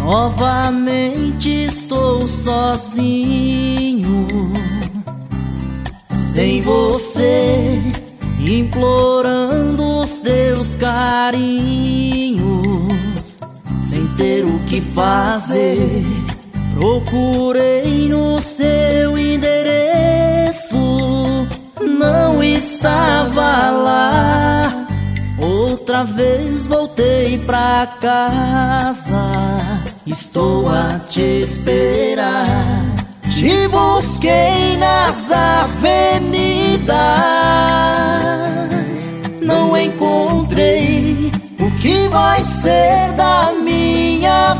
Novamente estou sozinho, sem você, implorando os teus carinhos, sem ter o que fazer. Procurei no seu endereço, não estava lá. Outra vez voltei pra casa, estou a te esperar. Te busquei nas avenidas, não encontrei. O que vai ser da minha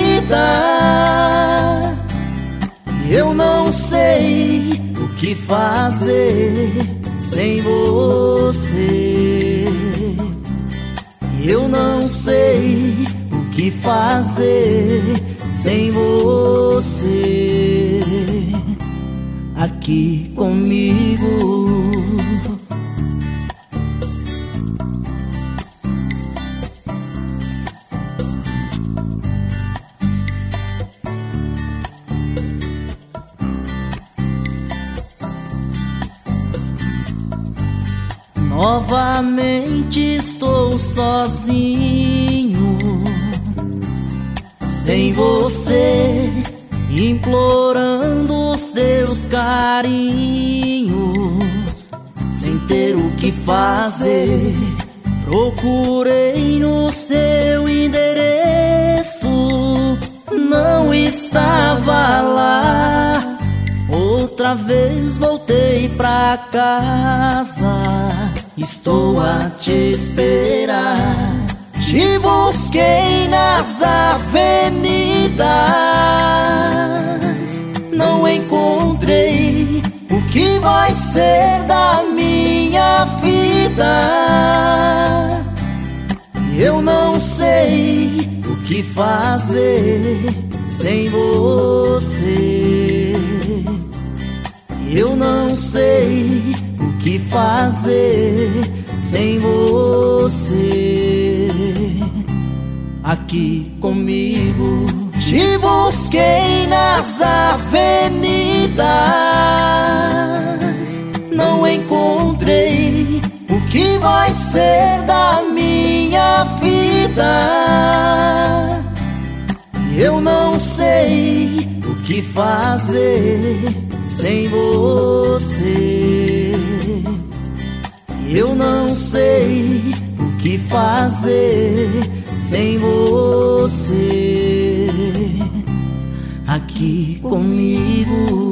vida? Eu não sei o que fazer sem você. Eu não sei o que fazer sem você aqui comigo. Novamente estou sozinho, sem você, implorando os teus carinhos, sem ter o que fazer. Procurei no seu endereço, não estava lá. Outra vez voltei pra casa, estou a te esperar. Te busquei nas avenidas, não encontrei. O que vai ser da minha vida? Eu não sei o que fazer sem você. Eu não sei o que fazer sem você aqui comigo. Te busquei nas avenidas, não encontrei. O que vai ser da minha vida? Eu não sei o que fazer sem você. Eu não sei o que fazer sem você aqui comigo.